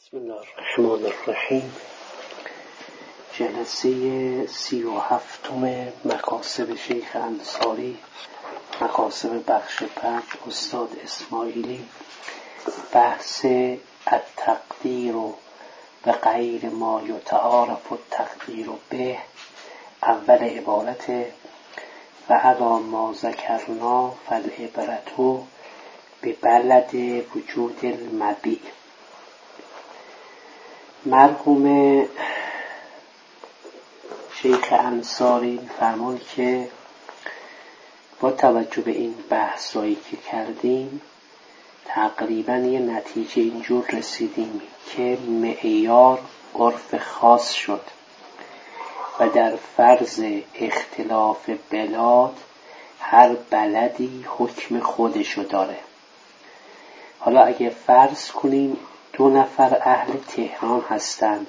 بسم الله الرحمن الرحیم. جلسه 37 مکاسب شیخ انصاری، مکاسب بخش 5 استاد اسماعیلی. بحث التقدیر به غیر ما یتعارف التقدیر به. اول عبارت و علا ما ذکرنا فالعبرة به بلد وجود المبیع. مرحوم شیخ انصاری فرمود که با توجه به این بحثایی که کردیم تقریبا یه نتیجه اینجور رسیدیم که معیار عرف خاص شد و در فرض اختلاف بلاد هر بلدی حکم خودشو داره. حالا اگه فرض کنیم 2 نفر اهل تهران هستند،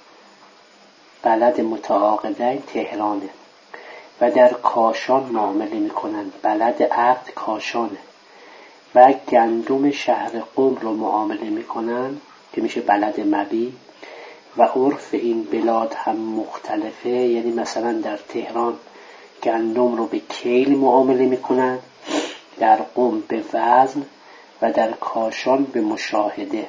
بلد متعاقدین تهرانه و در کاشان معامله میکنن، بلد عقد کاشانه و گندم شهر قم رو معامله میکنن که میشه بلد مبیع و عرف این بلاد هم مختلفه. یعنی مثلا در تهران گندم رو به کیل معامله میکنن، در قم به وزن و در کاشان به مشاهده.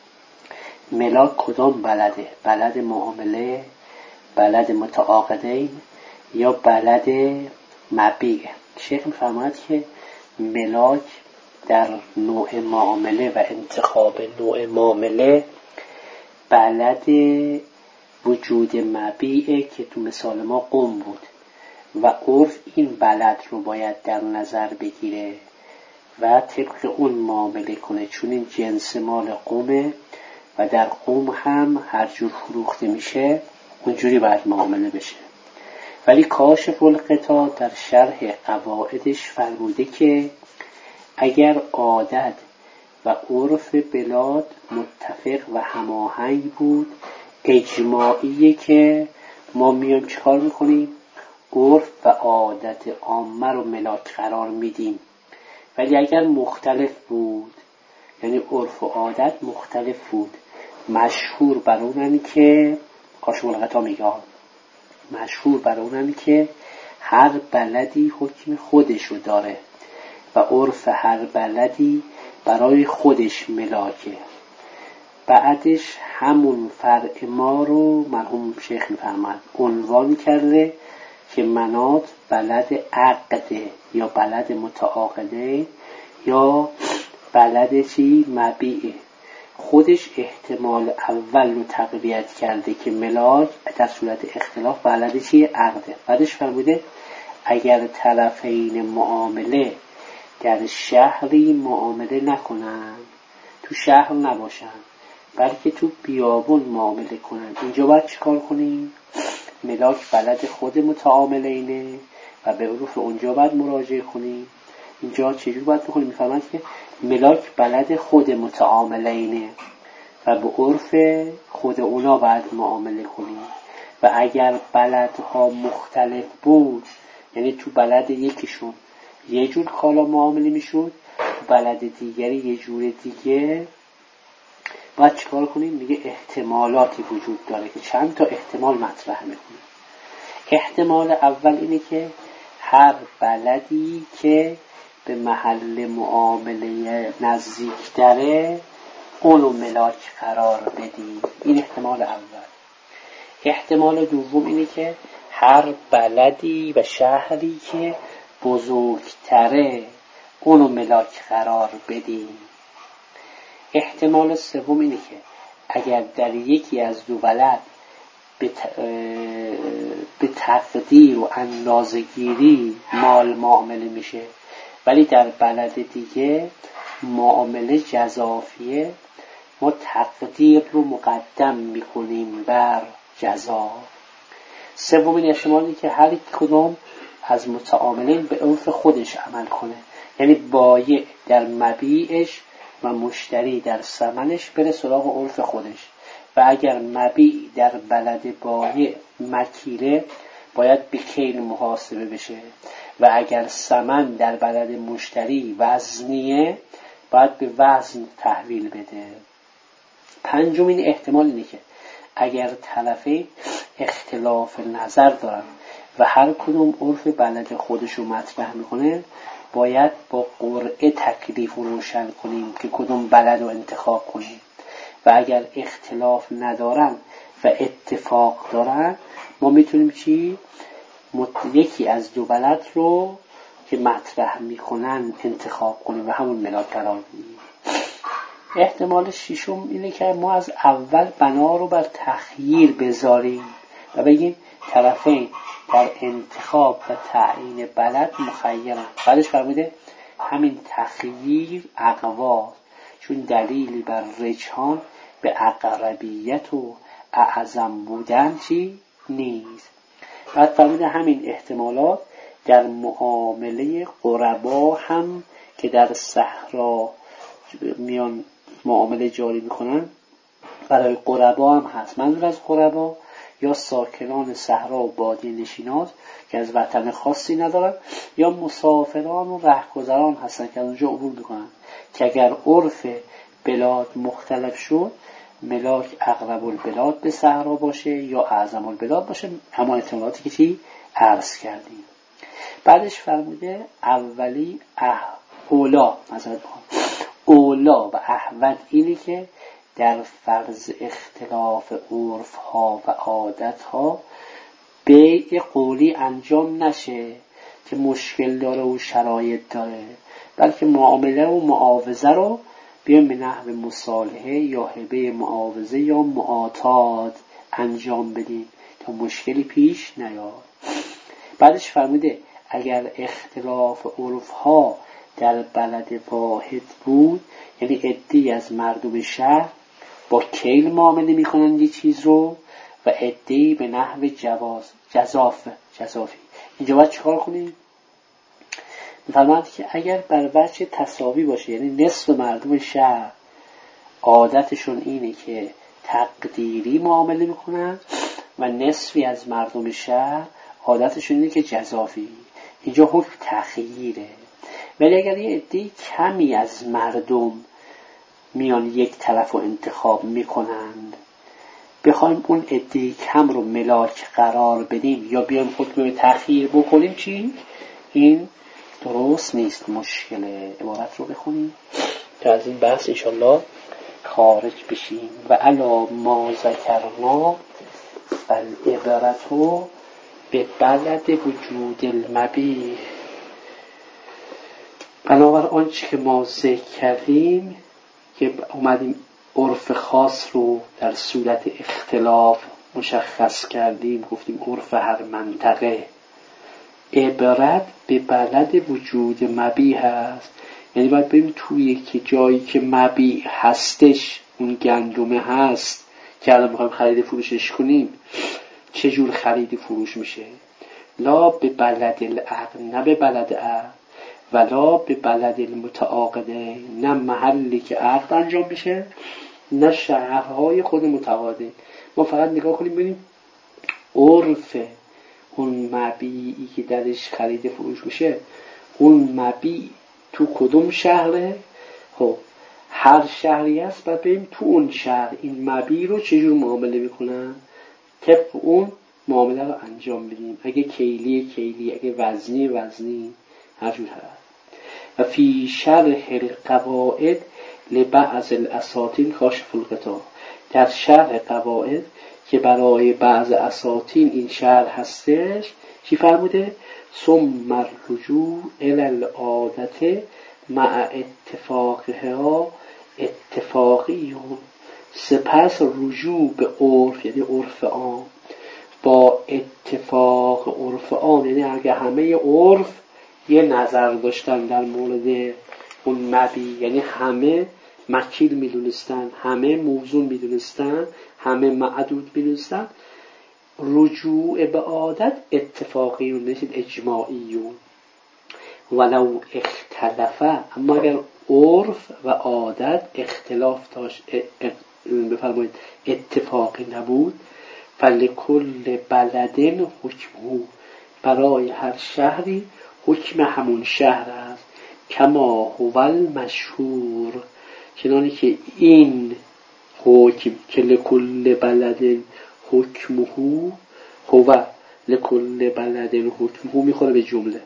ملاک کدام بلده؟ بلد معامله، بلد متعاقدین یا بلد مبیع؟ شیخ می‌فرماید که ملاک در نوع معامله و انتخاب نوع معامله بلد وجود مبیعه که تو مثال ما قم بود و عرف این بلد رو باید در نظر بگیره و طبق اون معامله کنه، چون این جنس مال قمه و در قم هم هر جور فروخته میشه اونجوری باید معامله بشه. ولی کاشف القطاع در شرح قواعدش فرموده که اگر عادت و عرف بلاد متفق و هماهنگ بود، اجماعیه که ما میام چیکار میکنیم؟ عرف و عادت عامه رو ملاک قرار میدیم. ولی اگر مختلف بود، یعنی عرف و عادت مختلف بود، مشهور بر اونن که کاشف القطاع میگه مشهور بر اونن که هر بلدی حکم خودشو داره و عرف هر بلدی برای خودش ملاکه. بعدش همون فرع ما رو مرحوم شیخ میفرماد عنوان کرده که مناط بلد عقده یا بلد متعاقده یا بلد چی؟ مبیعه. خودش احتمال اول رو تقویت کرده که ملاک در صورت اختلاف بلد چی؟ عقده. بعدش فرموده اگر طرفین معامله در شهری معامله نکنن، تو شهر نباشن بلکه تو بیابون معامله کنن، اینجا باید چیکار کنیم؟ ملاک بلد خود متعاملینه و به عرف اونجا باید مراجعه کنیم. اینجا چجور باید بکنیم؟ میفهمند که ملاک بلد خود متعاملینه و به عرف خود اونا باید معامله کنیم و اگر بلدها مختلف بود، یعنی تو بلد یکیشون یه جور کالا معامله میشود، تو بلد دیگری یه جور دیگه، باید چیکار کنیم؟ میگه احتمالاتی وجود داره که چند تا احتمال مطرح میکنه. احتمال اول اینه که هر بلدی که به محل معامله نزدیک داره اونو ملاک قرار بدیم. این احتمال اول. احتمال دوم اینه که هر بلدی و شهری که بزرگتره اونو ملاک قرار بدیم. احتمال سوم اینه که اگر در یکی از دو بلد به تقدیر و اندازه‌گیری مال معامله میشه ولی در بلد دیگه معامله جزافیه، ما تقدیر رو مقدم میکنیم بر جزا. سومین احتمالی که هر کدوم از متعاملین به عرف خودش عمل کنه، یعنی بایع در مبیعش و مشتری در ثمنش بره سراغ عرف خودش و اگر مبیع در بلد بایع مکیله باید به کیل محاسبه بشه و اگر ثمن در بلد مشتری وزنیه باید به وزن تحویل بده. پنجمین احتمال اینه که اگر طرفین اختلاف نظر دارن و هر کدوم عرف بلد خودشو مطرح میکنه، باید با قرعه تکلیف رو روشن کنیم که کدوم بلد رو انتخاب کنیم. و اگر اختلاف ندارن و اتفاق دارن، ما میتونیم چی؟ یکی از دو بلد رو که مطرح میکنن انتخاب کنیم و همون ملاک قرار بدیم. احتمال ششم اینه که ما از اول بنا رو بر تخییر بذاریم و بگیم طرفین در انتخاب و تعیین بلد مخیرن. بعدش فرموده همین تخییر اقوا، چون دلیلی بر رجحان به اقربیت و اعظم بودن چی؟ نیست. بعد فرموده همین احتمالات در معامله قربا هم که در صحرا میان معامله جاری میکنن برای قربا هم هست. منظور از قربا یا ساکنان صحرا و بادیه نشینات که از وطن خاصی ندارن، یا مسافران و رهگذران هستن که از اونجا عبور میکنن، که اگر عرف بلاد مختلف شد ملاک اقرب البلاد به صحرا باشه یا اعظم البلاد باشه، همون احتمالاتی که چی عرض کردیم. بعدش فرموده اولی اولا، مثلا اولا و احوط اینه که در فرض اختلاف عرف ها و عادت ها بیع قولی انجام نشه که مشکل داره و شرایط داره، بلکه معامله و معاوضه رو بیایم به نحو مصالحه یا هبه معاوضه یا معاطات انجام بدیم تا مشکلی پیش نیاد. بعدش فرموده اگر اختلاف عرف ها در بلد واحد بود، یعنی عده‌ای از مردم شهر با کیل معامله میکنن یه چیز رو و عده‌ای به نحو جزافی، اینجا باید چیکار کنیم؟ می‌فرماید که اگر بر وجه تساوی باشه، یعنی نصف مردم شهر عادتشون اینه که تقدیری معامله میکنن و نصفی از مردم شهر عادتشون اینه که جزافی، اینجا حکم تخییره. ولی اگر یه عده کمی از مردم میان یک طرف رو انتخاب میکنند، بخوایم اون عده کم رو ملاک قرار بدیم یا بیایم حکم تخییر بکنیم، چی؟ این درست نیست، مشکله. عبارت رو بخونیم تا از این بحث انشالله خارج بشیم. و علا ما ذکرنا فالعبرتو به بلد وجود المبیح، بنابر آنچه که ما ذکر کردیم که اومدیم عرف خاص رو در صورت اختلاف مشخص کردیم، گفتیم عرف هر منطقه. عبرت به بلد وجود مبیح هست، یعنی باید بریم توی که جایی که مبیح هستش اون گندمه هست که الان میخوایم خرید فروشش کنیم، چجور خرید فروش میشه. لا به بلد العقل، نه به بلد عقل، ولا به بلد المتعاقده، نه محلی که عقد انجام میشه نه شهرهای خود متعاقده. ما فقط نگاه کنیم ببینیم عرف اون مبیعی که درش خرید فروش میشه، اون مبیع تو کدوم شهره. خب هر شهری هست باید بریم تو اون شهر این مبیع رو چجور معامله میکنن، طبق اون معامله رو انجام بدیم. اگه کیلی، اگه وزنی، هر جور هست. و فی شرح القواعد لبعض الاساطین کاشف الغطا، در شرح قواعد که برای بعض اساطین این شرح هستش چی فرموده؟ ثم الرجوع الی العادت مع اتفاقها اتفاقیون، سپس رجوع به عرف، یعنی عرف عام، با اتفاق عرف عام، یعنی اگه همه عرف یه نظر داشتن در مورد اون مبیع، یعنی همه مکیل میدونستن، همه موزون میدونستن، همه معدود میدونستن، رجوع به عادت اتفاقیون نشید اجماعیون. ولو اختلفه، اما اگر عرف و عادت اختلاف داشت، بفرمایید اتفاقی نبود، فلکل بلدن حکمه، برای هر شهری حکم همون شهر است. کما هو المشهور، چنانه که این حکم که لکل بلد حکمهو هو لکل بلد حکمهو میخوره به جمله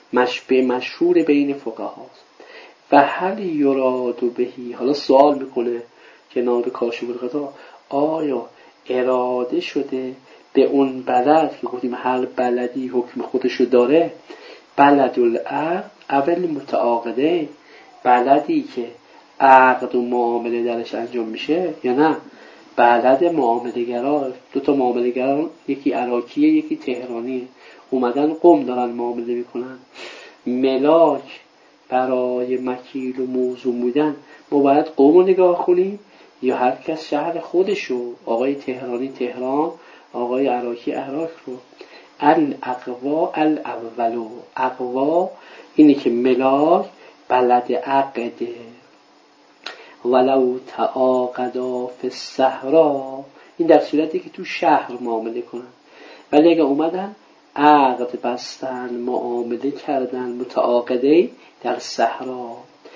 مشهور بین فقهاست. و هل یراد بهی، حالا سوال میکنه جناب کاشف الغطا، آیا اراده شده به اون بلد که گفتیم هر بلدی حکم خودشو داره، بلد العقد اول متعاقده، بلدی که عقد و معامله درش انجام میشه، یا نه بلد معامله‌گرا؟ دو تا معامله‌گرا، یکی عراقیه یکی تهرانی، اومدن قم دارن معامله میکنن. ملاک برای مکیل و موضوع بودن ما باید قم رو نگاه کنیم یا هر کس شهر خودشو، آقای تهرانی تهران، آقای عراقی عراق رو. الاقوا الاولو، اقوا اینی که ملاک بلد عقده، ولو تعاقدا فی الصحرا، این در صورتی که تو شهر معامله کنن. ولی اگه اومدن عقد بستن معامله کردن متعاقده در صحرا،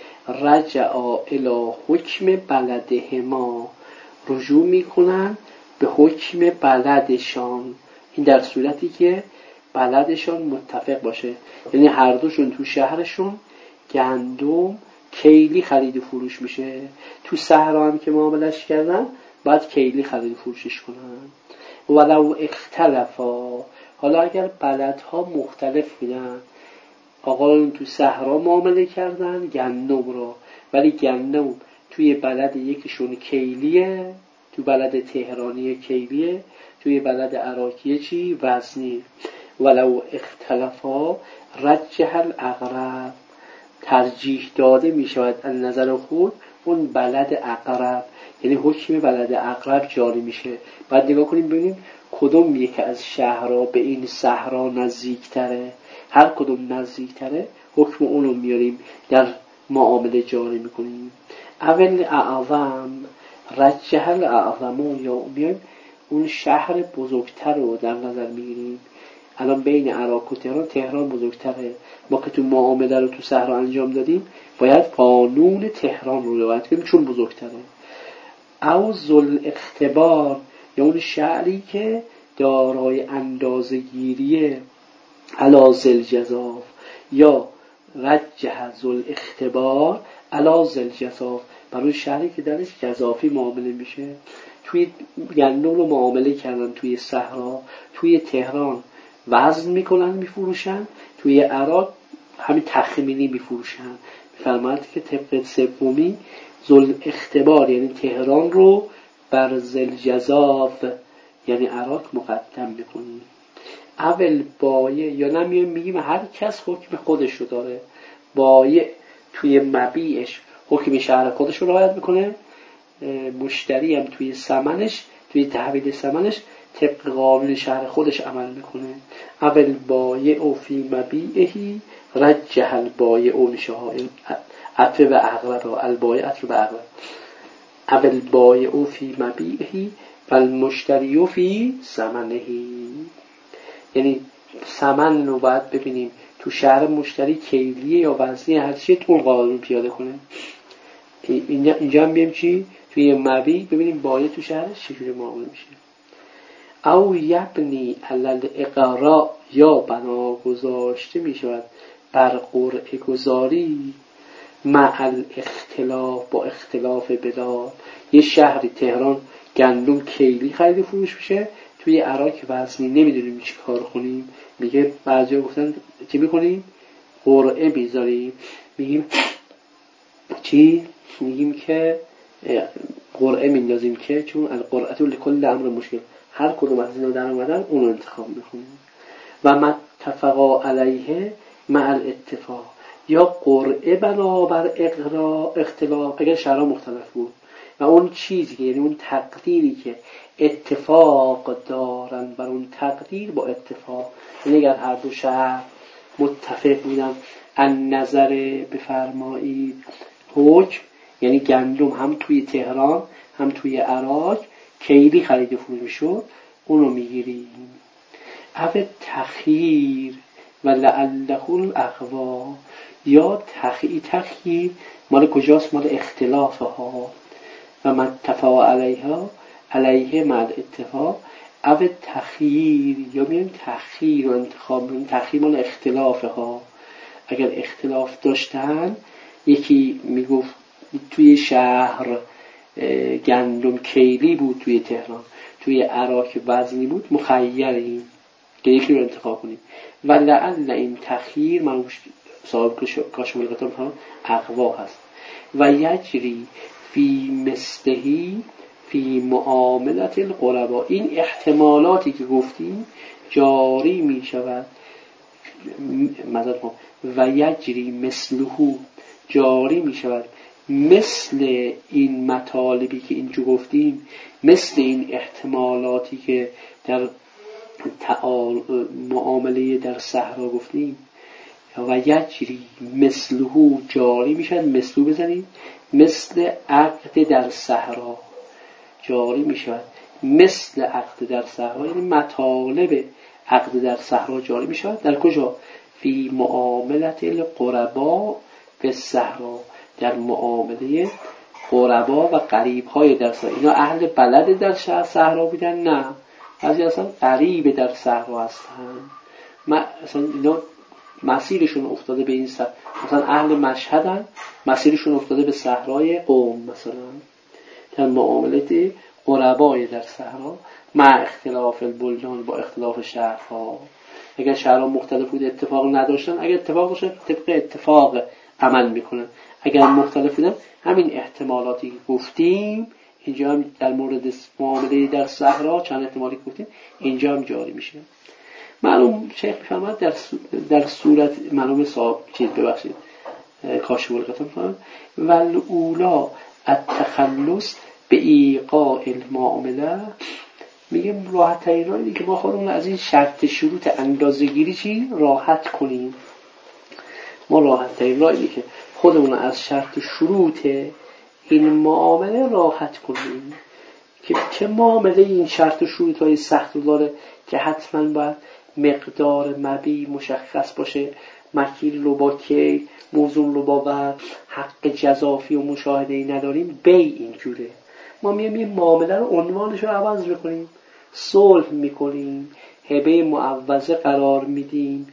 رجعا الی حکم بلدهما، رجوع میکنن به حکم بلدشان. این در صورتی که بلدشان متفق باشه، یعنی هر دوشون تو شهرشون گندم کیلی خرید و فروش میشه، تو صحرا هم که معاملش کردن باید کیلی خرید و فروشش کنن. ولو اختلفا، حالا اگر بلدها مختلف بودن، آقایون تو صحرا معامله کردن گندم رو، ولی گندم توی بلد یکیشون کیلیه، تو بلد تهرانی کیلیه، توی بلد عراقیه چی؟ وزنی. ولو اختلفا رجح الاقرب، ترجیح داده می شود از نظر خود اون بلد اقرب، یعنی حکم بلد اقرب جاری میشه. بعد نگاه کنیم ببینیم کدوم یک از شهرها به این صحرا نزدیکتره، هر کدوم نزدیکتره حکم اونو میاریم در معامله جاری میکنیم. اول اعظم رجح الاعظمو، یا میایم اون شهر بزرگتر رو در نظر میگیریم. الان بین عراق و تهران بزرگتره، ما که تو معامله رو تو صحرا انجام دادیم باید قانون تهران رو رعایت کنیم چون بزرگتره. او ذل اختبار، یا اون شهری که دارای اندازه‌گیریه، علی ذل جزاف، یا رجح ذل اختبار علی ذل جزاف، برای شهری که درش جزافی معامله میشه. توی گندم رو معامله کردن توی صحرا، توی تهران وزن میکنن میفروشن، توی عراق همین تخمینی میفروشن. فرماید که طبق سومی ذل اختبار یعنی تهران رو بر ذل جزاف یعنی عراق مقدم میکنیم. اول بایع، یا نمیایم میگیم هر کس حکم خودش رو داره، بایع توی مبیعش حکم شهر خودش رو رعایت میکنه، مشتری هم توی ثمنش، توی تحویل ثمنش طبق قانون شهر خودش عمل میکنه. اول بایع فی مبیعهی رجح البایع میشه ها، عطف به اغلب، البایع عطف به اغلب. اول بایع فی مبیعهی والمشتری فی ثمنهی، یعنی ثمن رو باید ببینیم تو شهر مشتری کیلیه یا وزنی، هر چیه تو قانون پیاده کنه. اینجا هم بیم چی؟ توی مبیع ببینیم بایع تو شهرش چجوری معامله میشه. او یبنی علل اقراء، یا بنا گذاشته میشود بر قرعه گذاری، مع الاختلاف، با اختلاف بلاد. یه شهری تهران گندم کیلی خرید فروش میشه، توی عراق وزنی، نمیدونیم چی کار کنیم. میگه بعضیا گفتن چی میکنیم؟ قرعه میذاریم، میگیم چی؟ میگیم که قرعه میندازیم که چون القرعه لکل امر مشکل، هر کدوم از اینا در اومدن اونو انتخاب میکنیم. و ما اتفقا علیه مع الاتفاق، یا قرعه بنابر اختلاف اگر شرع مختلف بود، و اون چیزی که یعنی اون تقدیری که اتفاق دارن بر اون تقدیر با اتفاق، یعنی اگر هر دو شهر متفق بودن ان نظر بفرمایید حکم، یعنی گندم هم توی تهران هم توی عراق کیلی خرید و فروش شد، اونو میگیریم. او تخییر و لعله الاقوا، یا تخییر مال کجاست؟ مال اختلاف ها. و متفا علیه مد اتفاق او تخییر، یا میگیم تخییر و انتخاب، میگیم تخییر مال اختلافه ها. اگر اختلاف داشتن، یکی میگفت توی شهر گندم کیلی بود، توی تهران توی عراق وزنی بود، مخیریم که یکی رو انتخاب کنیم. و لعل این تخییر من صاحب کاشف القطار اقوا هست. و یجری فی مثلهی فی معاملت القربا، این احتمالاتی که گفتیم جاری می شود. و یجری مثلهو، جاری می شود مثل این مطالبی که اینجا گفتیم، مثل این احتمالاتی که در معامله در صحرا گفتیم. و یجری مثلهو، جاری می شود، مثلو بزنید، مثل عقد در صحرا جاری می شود، مثل عقد در صحرا، یعنی مطالب عقد در صحرا جاری می شود. در کجا؟ فی معاملت القربا به صحرا، در معامله قربا و قریب های در صحرا. اینا اهل بلد در صحرا بودن؟ نه، بعضی اصلا قریب در صحرا هستن. اصلا اینا مسیرشون افتاده به این صحرا، مثلا اهل مشهدن، مسیرشون افتاده به صحرای قم مثلا. در معاملت قربای در صحرا مع اختلاف البلدان، با اختلاف شهرها. اگر شهرها مختلف بود اتفاق نداشتن، اگر اتفاق داشتن طبق اتفاق عمل میکنن. اگر مختلف بودن، همین احتمالاتی که گفتیم اینجا هم در مورد معامله در صحرا چند احتمالی گفتیم اینجا هم جاری میشه. معلوم شیخ میفرماد در صورت معلوم صاحب چیز ببخشید کاشف القطار میفرماد والاولا التخلص به ایقاع المعامله. میگم راحت ترین راهی که ما خودمون از این شرط شروط اندازه‌گیری چی راحت کنیم. ما راحت ترین راهی که خودمون از شرط شروط این معامله راحت کنیم که چه معامله این شرط و شروط های سخت داره که حتما باید مقدار مبیع مشخص باشه، مکیل رو با کی، موزون رو با ور، حق جزافی و مشاهده‌ای نداریم. بی اینجوره ما میایم یه معامله رو عنوانش رو عوض میکنیم، صلح میکنیم، هبه معوضه قرار میدیم،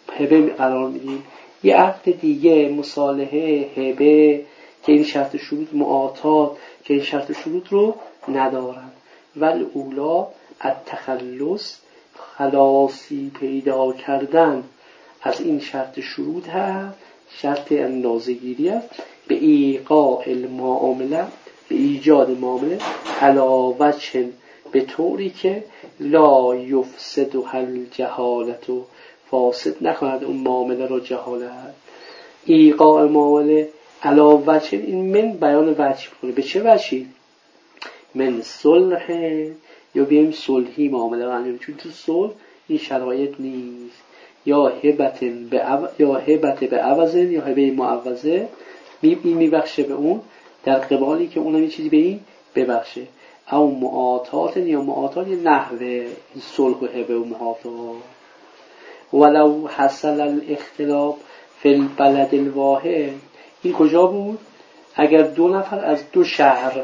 یه عقد دیگه مصالحه هبه که این شرط شروط معاطات که این شرط شروط رو ندارن. ولی اولا التخلص، خلاصی پیدا کردن از این شرط شروط هست، شرط اندازه‌گیری است، به ایقاع المعامله، به ایجاد معامله علی وجه، به طوری که لا یفسد هل جهالت، و فاسد نکند اون معامله رو جهالت. ایقاع معامله علی وجه، این من بیان وجه کنه. به چه وجهی؟ من صلح، یا بیم صلحی معامله رو انجام، چون تو صلح این شرایط نیست. یا هبت به عوض، یا هبه معوضه، میبخشه به اون در قبالی که اونم یه چیزی به این ببخشه. او معاطات، یا معاطات یه نحوه صلح و هبه و معاطات. ولو حصل الاختلاف فی البلد الواحد، این کجا بود؟ اگر دو نفر از دو شهر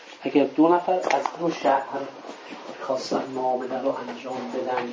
خواستن معامله رو انجام بدن،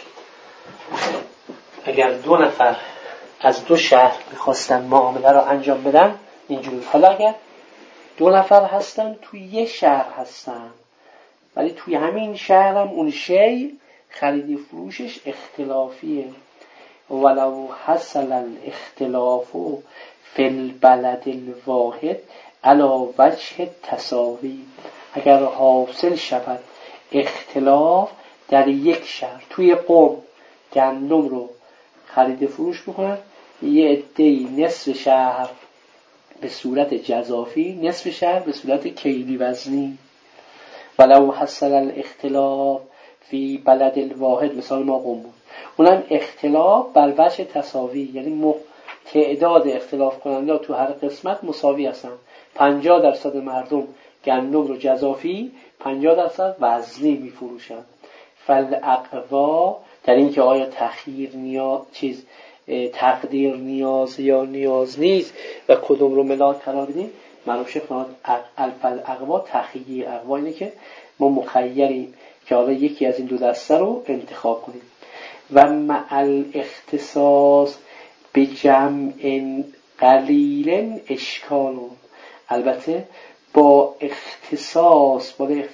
اگر دو نفر از دو شهر میخواستن معامله رو انجام بدن اینجوری. حالا اگر دو نفر هستن توی یه شهر هستن، ولی توی همین شهر هم اون شی خریدی فروشش اختلافیه. ولو حصل الاختلاف فی البلد الواحد علی وجه تساوی، اگر حاصل شود اختلاف در یک شهر، توی قم گندم رو خرید فروش میکنن، یه عده‌ای نصف شهر به صورت جزافی، نصف شهر به صورت کیلی وزنی. ولو حصل الاختلاف فی بلد الواحد، مثال ما قم بود، اونم اختلاف بر وجه تساوی، یعنی تعداد اختلاف کننده تو هر قسمت مساوی هستن. 50% مردم گندم رو جزافی، 50% وزنی میفروشن. فالاقوا، در این که آیا تقدیر نیاز یا نیاز نیست و کدوم رو ملاک قرار بدیم، معلوم شد الاقوا تخییر اقوا اینه که ما مخیریم که حالا یکی از این دو دسته رو انتخاب کنیم. و مع الاختصاص به جمع قلیل اشکالون، البته با اختصاص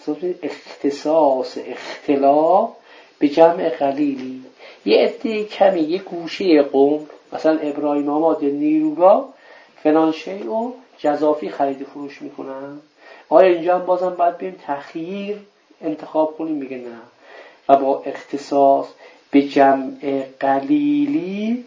اختلاف به جمع قلیلی، یه عده کمی یه گوشه قوم مثلا ابراهیم آباد یا نیروگاه فلان شیء رو جزافی خرید فروش میکنن، آیا اینجا هم بازم باید بریم تخییر انتخاب کنیم؟ میگه نه. و با اختصاص به جمع قلیلی،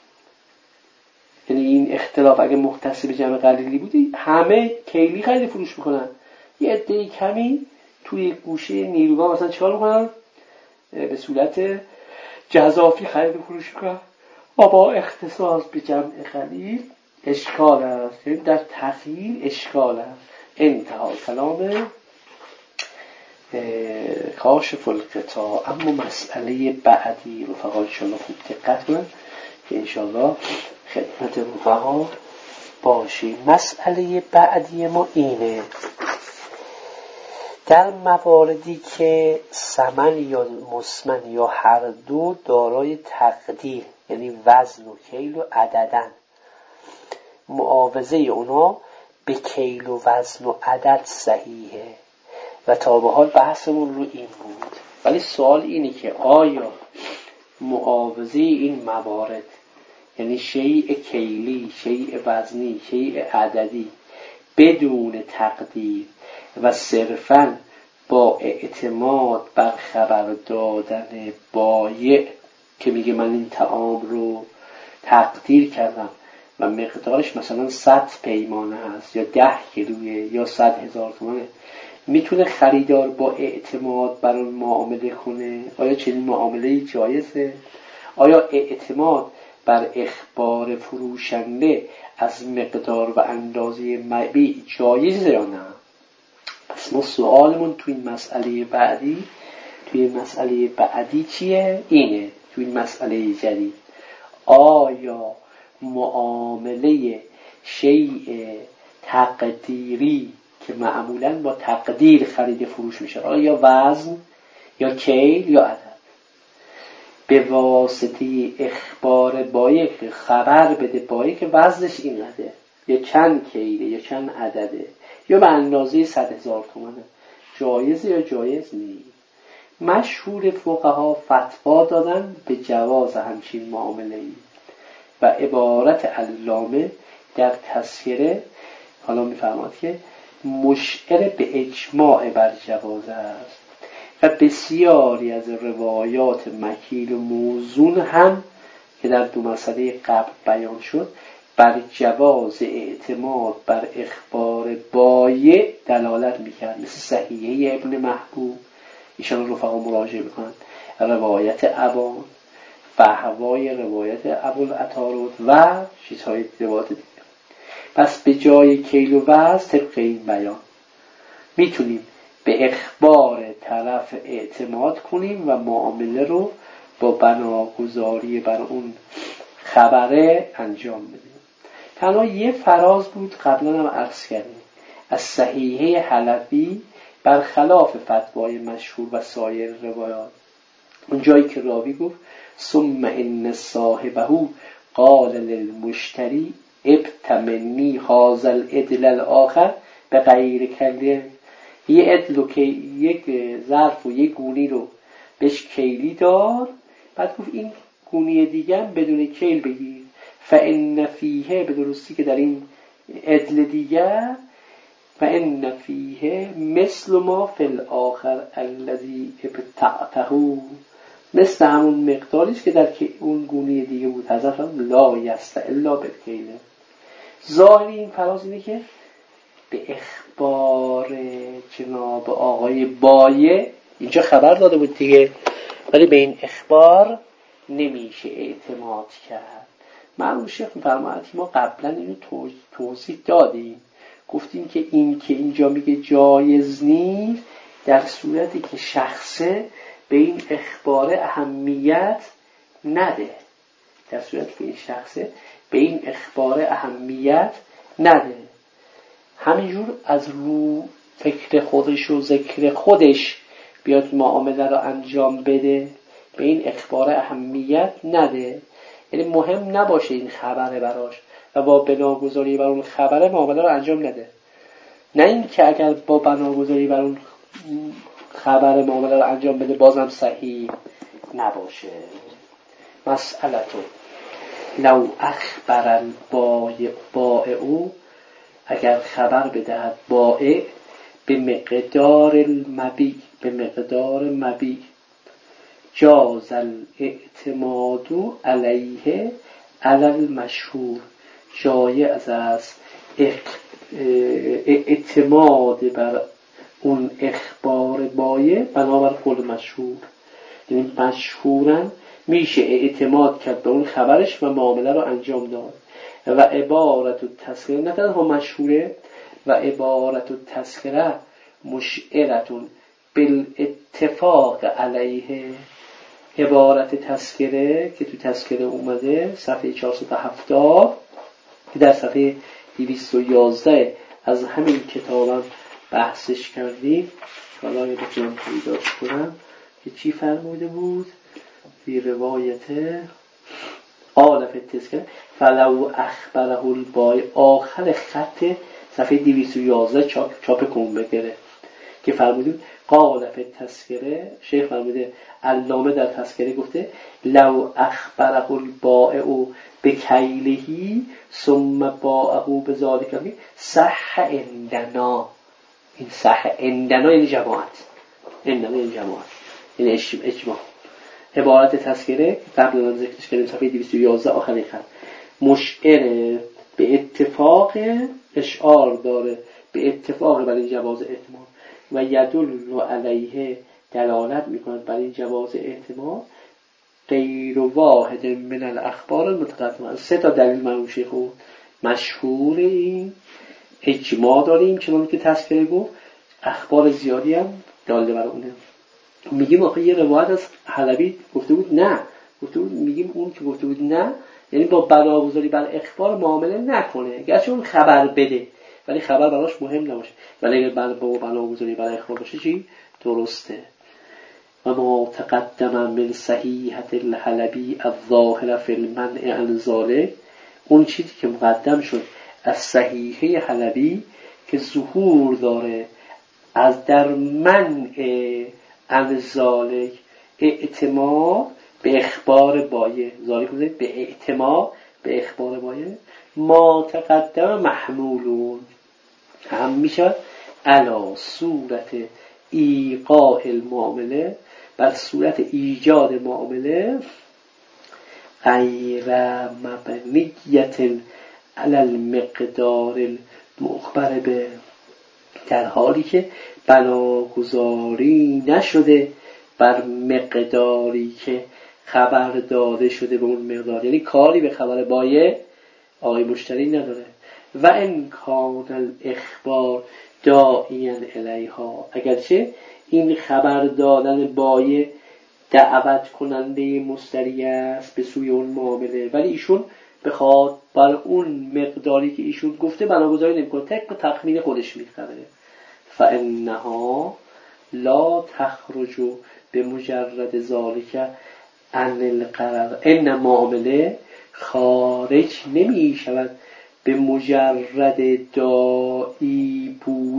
یعنی این اختلاف اگه مختص به جمع قلیلی بودی همه کیلی خرید فروش میکنن، یه عده کمی توی گوشه نیروگاه مثلا چیکار میکنن؟ به صورت جزافی خرید فروش میکنن. و با اختصاص به جمع قلیل اشکال است، یعنی در تخییر اشکال است. انتها کلام کاشف الغطا. اما مسئله بعدی رفقا انشاءالله خوب دقت کنن که انشاءالله خدمت رفقا باشیم. مسئله بعدی ما اینه: در مواردی که سمن یا مسمن یا هر دو دارای تقدیر، یعنی وزن و کیل و عددن، معاوضه اونا به کیل و وزن و عدد صحیحه. و تا به حال بحثمون رو این بود، ولی سوال اینه که آیا معاوضه این موارد، یعنی شیء کیلی، شیء وزنی، شیء عددی بدون تقدیر و صرفاً با اعتماد بر خبر دادن بایع که میگه من این طعام رو تقدیر کردم و مقدارش مثلا 100 پیمانه هست یا 10 کیلویه یا 100,000 تومانه، میتونه خریدار با اعتماد بر اون معامله کنه؟ آیا چنین معامله جایزه؟ آیا اعتماد بر اخبار فروشنده از مقدار و اندازه مبیع جایزه یا نه؟ پس ما سوالمون توی این مسئله بعدی چیه؟ اینه توی این مسئله جدید: آیا معامله شیء تقدیری که معمولاً با تقدیر خرید فروش میشه، آیا وزن یا کیل یا عدد، به واسطه اخبار بایع که خبر بده بایع که وزنش اینقدره یا چند کیله یا چند عدده یا به اندازه 100,000 تومانه، جایزه یا جایز نیست؟ مشهور فقها فتوا دادن به جواز همچین معامله‌ای و عبارت علامه در تذکره حالا میفرماد که مشعر به اجماع بر جواز است و بسیاری از روایات مکیل و موزون هم که در دو مسئله قبل بیان شد بر جواز اعتماد بر اخبار بایع دلالت میکرد، مثل صحیحه ابن محبوب، ایشان رفقا مراجعه میکنند، روایت ابان، فهوای روایت ابوالعطارد و چیزهای روایت دیگه. پس به جای کیل و وزن طبق این بیان میتونیم به اخبار طرف اعتماد کنیم و معامله رو با بناگذاری بر اون خبره انجام بدیم. تنها یه فراز بود قبلا هم عرض کردیم از صحیحه حلبی برخلاف فتوای مشهور و سایر روایات، اون جایی که راوی گفت ثم ان صاحبه قال للمشتری ابتمنی هذا العدل الاخر به غیر کله، یه عدل که یک ظرف و یک گونی رو بهش کیلی دار، بعد گفت این گونی دیگه هم بدون کیل بگیر، فان فیه، به درستی که در این عدل دیگه فان فیه مثل ما فی الاخر الذی ابتعته، مثل همون مقداریش که در اون گونی دیگه بود. حضرت لا یست الا بالکیله. ظاهر این فراز اینه که به اخبار جناب آقای بایع اینجا خبر داده بود دیگه، ولی به این اخبار نمیشه اعتماد کرد. معلوم شیخ می‌فرماید ما قبلا اینو توضیح دادیم، گفتیم که این که اینجا میگه جایز نیست در صورتی که شخصه به این اخبار اهمیت نده، همینجور از رو فکر خودش و ذکر خودش بیاد معامله رو انجام بده، به این اخبار اهمیت نده، یعنی مهم نباشه این خبره براش و با بناگذاری بر اون خبره معامله رو انجام نده. نه این که اگر با بناگذاری بر اون خبر معامله رو انجام بده بازم صحیح نباشه. مسئله لو اخبر البائع او، اگر خبر بدهد بائع به مقدار مبیع جاز الاعتماد علیه علی المشهور، جایز است اعتماد بر اون اخبار بایع بنابر قول مشهور. یعنی مشهوراً میشه اعتماد کرد به اون خبرش و معامله رو انجام داد. و عبارت التذکره نه تنها مشهوره، و عبارت التذکره مشعرتون بالاتفاق علیه. عبارت تذکره که تو تذکره اومده صفحه 470 که در صفحه 211 از همین کتابم بحثش کردیم، حالا یه بکنم پیداش کنم که چی فرموده بود فی روایت آلف تذکره فلو اخبره البائع، آخر خط صفحه 211 چاپ کنبگره که فرموده قال فی تذکره، شیخ فرموده علامه در تذکره گفته لو اخبره البائع بکیلهی ثم باعه بذالک صح عندنا. این صح عندنا یعنی جماعت، عندنا یعنی جماعت، یعنی اجماع. عبارت تذکره قبل از ذکرش کردیم صفحه 211 آخرین خط، مشعر به اتفاق، اشعار داره به اتفاق بر این جواز احتمال و یدل علیه دلالت میکند بر این جواز احتمال غیر واحد من الاخبار المتقدمه. 3 تا دلیل مرحوم شیخ مشهور این اجماع داریم چنانکه که تذکره گفت، اخبار زیادی هم داله بر اونه. میگیم آخه یه روایت از حلبی گفته بود نه، گفته بود، میگیم اون که گفته بود نه یعنی با بناگذاری بر اخبار معامله نکنه، گرچه اون خبر بده ولی خبر براش مهم نباشه، ولی اگر با بناگذاری بر اخبار باشه چی؟ درسته. و ما تقدم من صحیحة الحلبی الظاهر فی المنع عن ذلک، اون چیزی که مقدم شد از صحیحه حلبی که ظهور داره از در منع عن ذلک، اعتماد به اخبار بایع، ذالک به اعتماد به اخبار بایع، ما تقدم محمولون هم میشد علی صورت ایقاع المعامله، بر صورت ایجاد معامله غیر مبنیت علی المقدار المخبر به، در حالی که بناگذاری نشده بر مقداری که خبر داده شده به اون مقدار، یعنی کاری به خبر بایع آقای مشتری نداره. و ان کان الاخبار داعیا الیها، اگرچه این خبر دادن بایع دعوت کننده مشتری است به سوی اون معامله، ولی ایشون بخواد بر اون مقداری که ایشون گفته بناگذاری نمیکنه، طبق تخمین خودش میخره، فانها لا تخرج بمجرد ذلك عن القرار، این معامله خارج نمی شود به مجرد داعی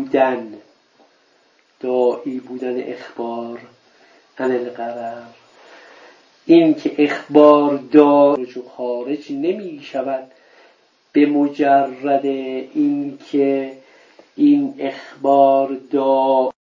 بودن اخبار عن القرار، این که اخبار خارج نمی شود به مجرد این که